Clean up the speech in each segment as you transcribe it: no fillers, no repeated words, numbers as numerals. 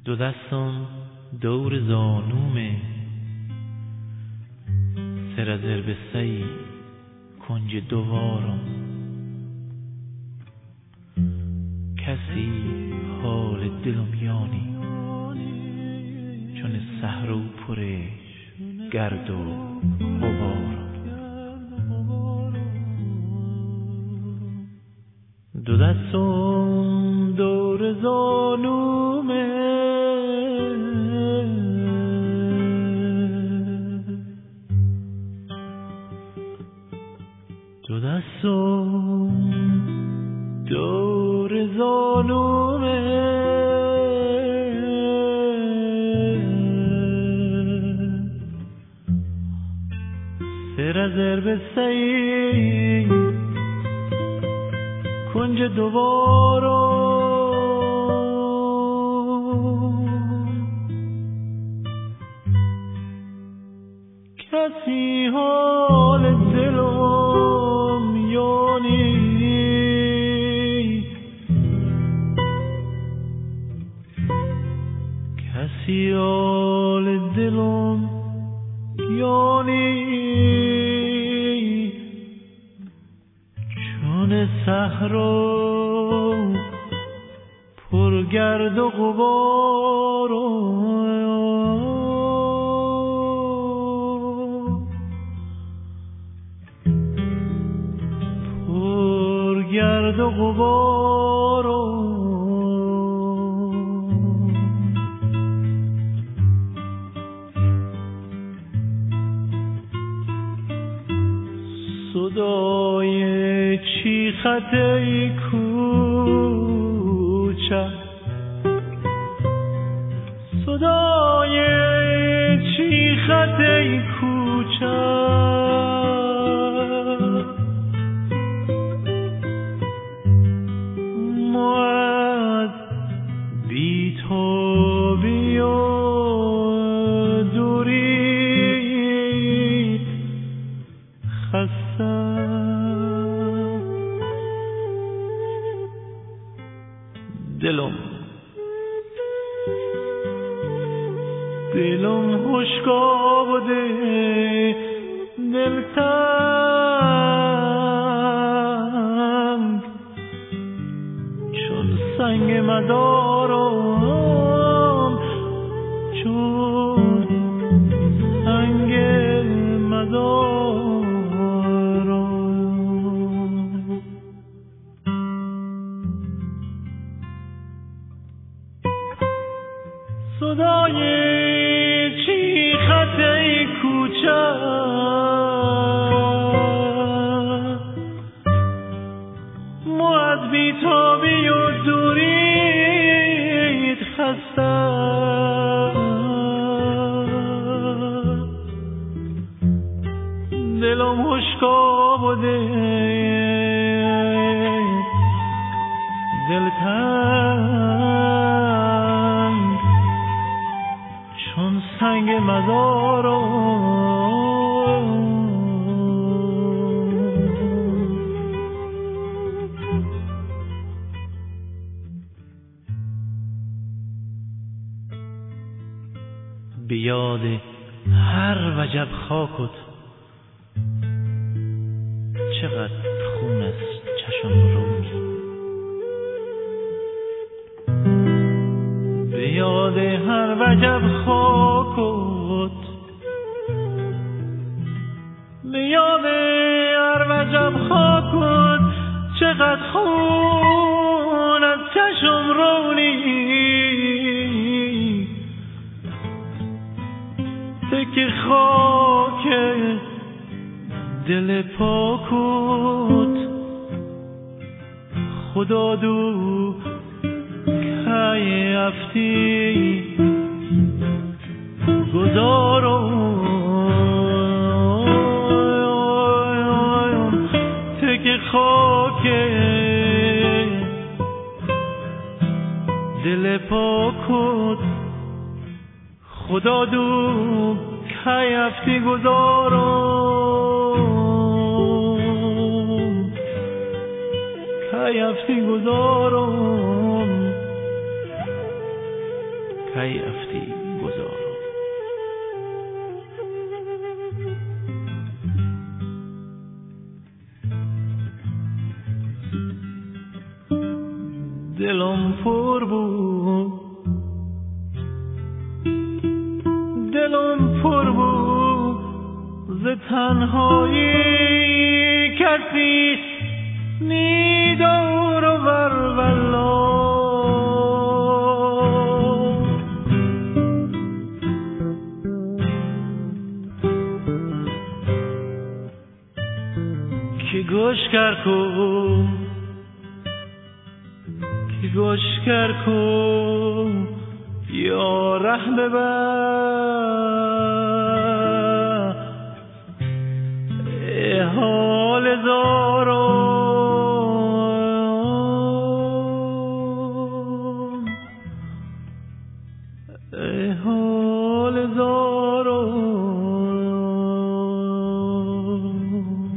دو دستم دور زانومه، سر از اربستهی کنج دوارم. کسی حال دلم یانی، چون صحرا پرش گرد و غبارم. دو دستم دور زانومه، دو دستم دور زانومه، سر از اربستهی کنج دوارم. کسی حال دلم یانی، کسی حال دلم یانی، چون صحرا پر گرد و غبار، پر گرد و غبار. صدای چیخت ای کوچه، صدای چیخت ای کوچه، ما از بی‌تابی و دوری خسته. دلم خشکا بوده، دلتنگ چون سنگ مزارم، چون سنگ مزارم. صدای چیخت ای کوچه، ما از بی‌تابی و دوریت خسته. دلم خشکا بوده، دلتنگ چون سنگ مزارم. به یاد هر وجب خاکت چقدر خون از چشم رونی، به یاد هر وجب خاکت، به یاد هر وجب خاکت چقدر خون از چشم رونی. تک خاک دل پاکت خدا دو که افتی گذارم. تک خاک دل پاکت خدا دو که افتی گذارم، که افتی گذارم، کی افتی گذارم. دلم پر بود، دلم پر بود ز تنهایی، کسی نی دور و بر والله که گوشگر کن، که گوشگر کن یا ره ببر ای حال زارم، ای حال زارم.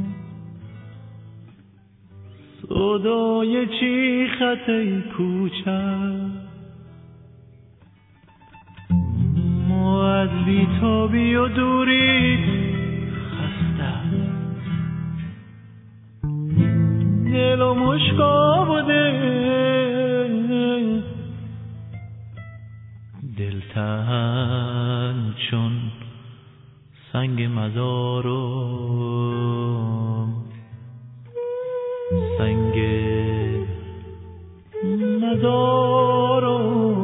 صدای چیخت ای کوچک ما از بی‌تابی و دوری خسته، دل و مشکا بوده دلتنگ چون سنگ مزارم، سنگ مزارم.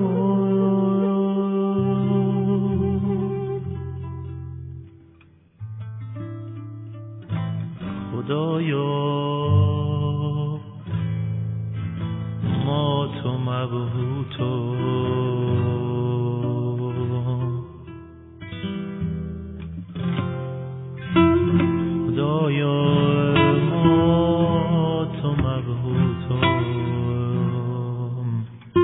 خدایا ما تو مبهوتم، خدایا ما تو مبهوتم.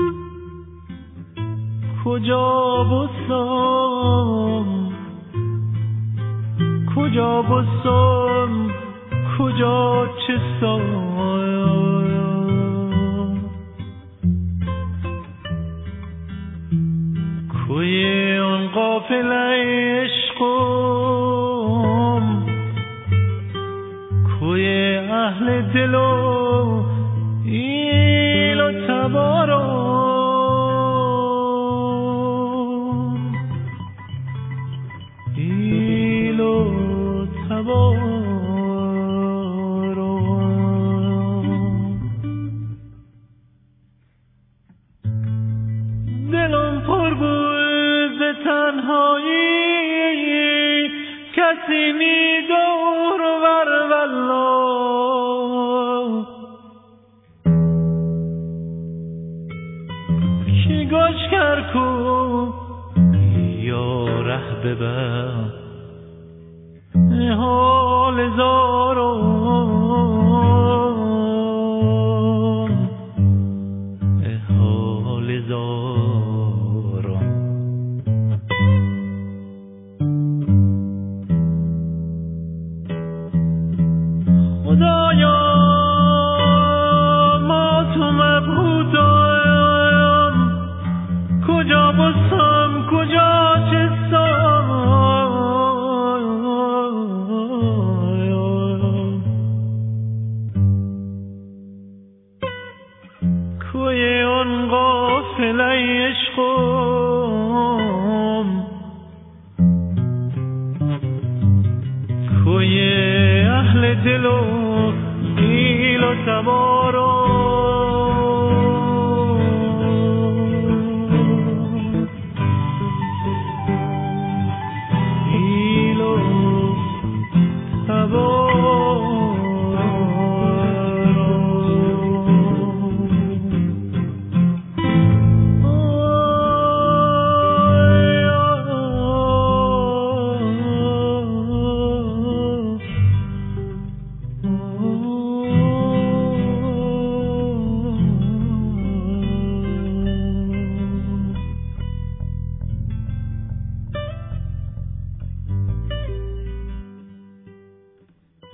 کجا بستم، کجا بستم، کجا چه سایم، کوی آن قافله عشقم، کوی اهل دل و ایل و تبارم، ایل و تبارم. دلم پر بود ز تنهایی، کسی نی دور و بر والله که گوشگر کو یا ره ببر ای حال زارم، ای حال زارم. خدایا ما تو مبهوتم، کجا بستم، کجا چه سایم، کوی آن قافله عشقم، کوی اهل دل و ایل و تبارم، ایل و تبارم.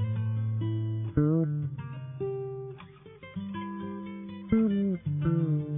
Mm-hmm.